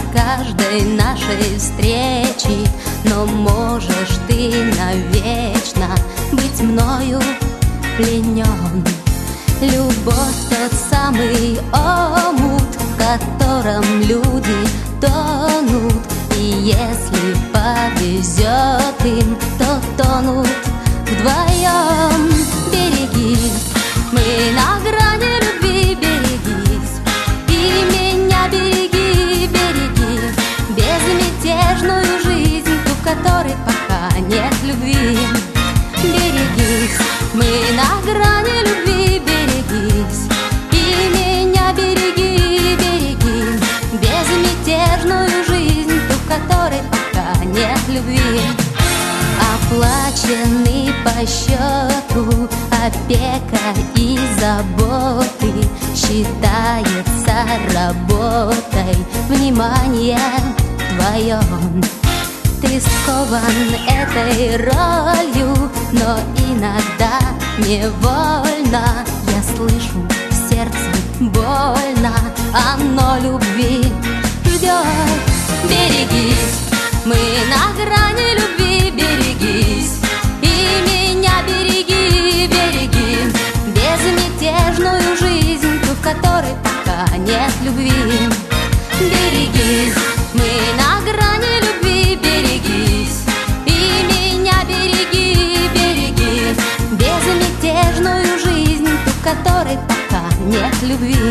каждой нашей встречи, но можешь ты навечно быть мною пленен. Любовь — тот самый омут, в котором люди тонут, и если повезет им, то тонут вдвоем. Берегись, мы на грани любви, берегись, и меня береги, береги безмятежную жизнь, ту, в которой пока нет любви. Берегись, мы на грани любви, берегись, и меня береги, береги безмятежную жизнь, ту, в которой пока нет любви. Оплаченный по счету опека и заботы считается работой, внимание твое. Ты скован этой ролью, но иногда невольно я слышу в сердце больно, оно любви ждет. Берегись, мы на грани любви, берегись, и меня береги, береги безмятежную жизнь, ту, в которой пока нет любви. Берегись, мы на грани любви, берегись, и меня береги, береги безмятежную жизнь, ту, в которой пока нет любви.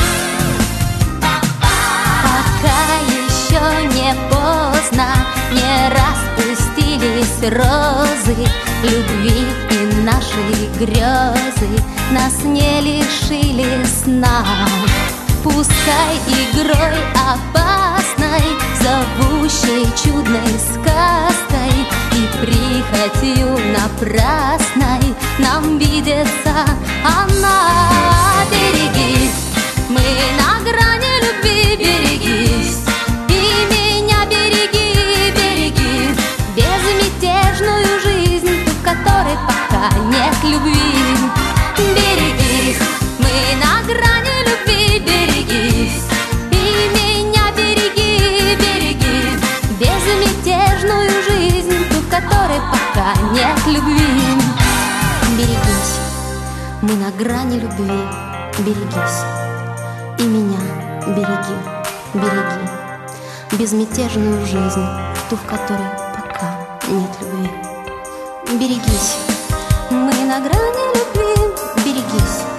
Пока еще не поздно, не распустились розы любви, и наши грезы нас не лишили сна. Пускай игрой опасной, зовущей чудной сказкой и прихотью напрасной нам видится она. Берегись, мы на грани любви, берегись, и меня береги, береги безмятежную жизнь, ту, в которой пока нет любви. Берегись, мы на грани любви, берегись, и меня береги, береги безмятежную жизнь, ту, в которой пока нет любви. Берегись, мы на грани любви, берегись, и меня береги, береги безмятежную жизнь, ту, в которой пока нет любви. Берегись, мы на грани любви, берегись.